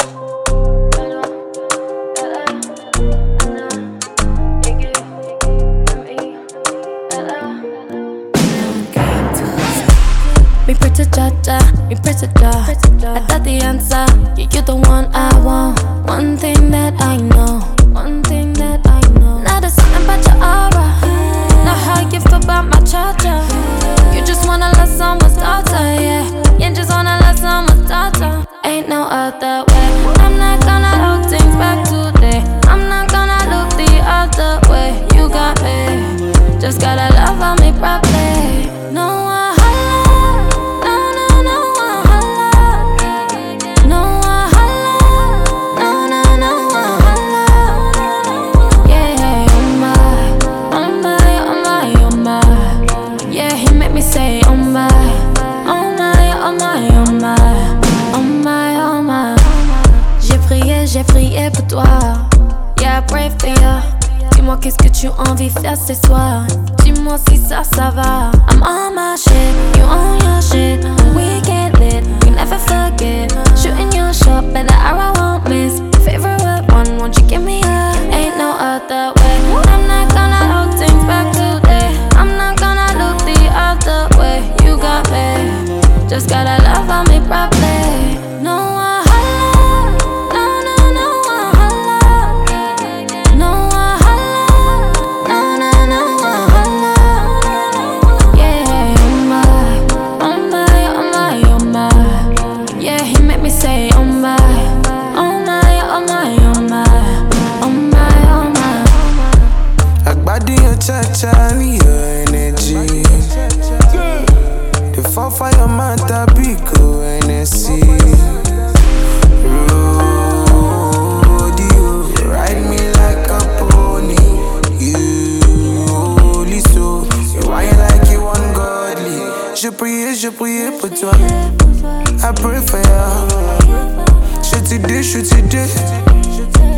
Me pretty cha-cha, me pretty ja. I got the answer, yeah, you the one I want. One thing that I know, one thing that I know. Now there's something about your aura. Know how you feel about my cha-cha. You just wanna let someone's daughter, yeah. You just wanna let someone's daughter. Ain't no other way. I'm not gonna hold things back today. I'm not gonna look the other way. You got me, just gotta love on me properly. No one holla, no one holla. No one holla, no one holla. Yeah, oh my. Yeah, he make me say oh my. J'ai prié pour toi. Yeah, I pray for ya. Dis-moi qu'est-ce que tu as envie de faire ce soir. Dis-moi si ça va. I'm on my shit, you on your shit. We get lit, we never forget. Shooting your shot, better I won't miss. Favorite one, won't you give me a? Ain't no other way. I'm not gonna hold things back today. I'm not gonna look the other way. You got me, just gotta love on me properly. No one. Cha-cha, need your energy. The fall for your mata, Pico, NSC. Rodeo, ride me like a pony. You holy so, you whine like you ungodly. Je priais pour toi. I pray for you. Je t'ai dit.